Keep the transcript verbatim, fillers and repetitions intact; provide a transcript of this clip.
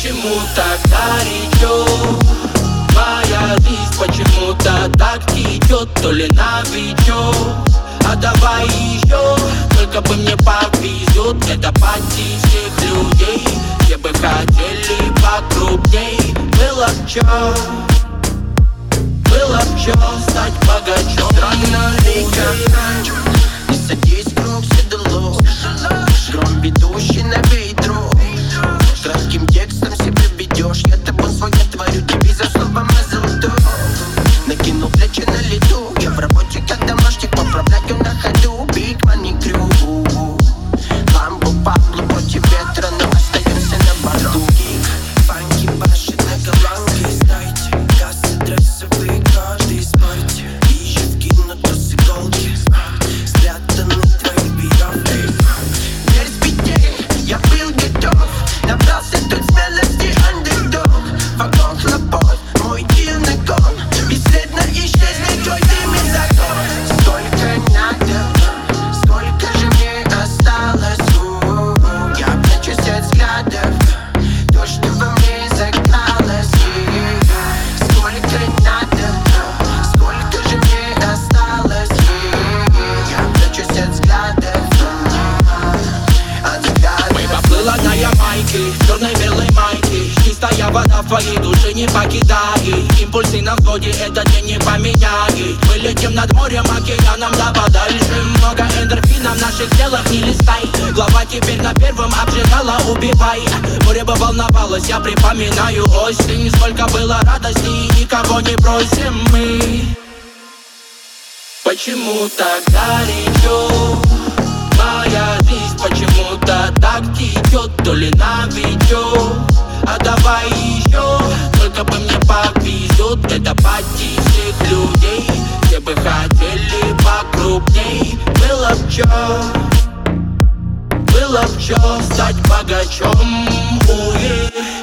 Почему так горячо моя жизнь, почему-то так течет, то ли новичок. А давай еще, только бы мне повезет. Это пати всех людей, все бы хотели покрупней. Было б чё, было б чё стать богачом. Странная река, не садись в круг седло. Гром ведущий на ветру, кратким текстом себя ведешь. Я тобой свое творю, девизом словом золото. Накинул плечи на лету, я в работе как домашних, поправляю на ходу. Big money crew, ламбу Пабло против ветра, но остаемся на борту. Фанки башит на голландке, стайте кассы дрессовые, каждый спорте. Ищу вкинут с иголки, спрятаны твои веревки. Верь битей, я был готов, набрался тут смелости, андердог. Вагон хлопот, мой дил на гон, бесследно исчезнет твой дым и закон. Сколько надо, сколько же мне осталось? У-у-у. Я прячусь от взглядов, то, что во мне загналось. И-и-и. Сколько надо, сколько же мне осталось? И-и-и. Я прячусь от взглядов, от взглядов. Мы поплыла на Ямайке, в черной белой майке. Чистая вода в твоей душе не покидает. Импульсы на взводе этот день не поменяет. Мы летим над морем, океаном, да подальше. Много эндорфинов в наших телах, не листай. Глава теперь на первом обжигала, убивай. Море бы волновалось, я припоминаю осень. Сколько было радости, никого не бросим мы. Почему так горячо моя жизнь, почему-то так течет, то ли новичок. А давай еще, только бы мне повезет. Это пати всех людей, все бы хотели покрупней. Было б чё, было б чё стать богачом. Уе.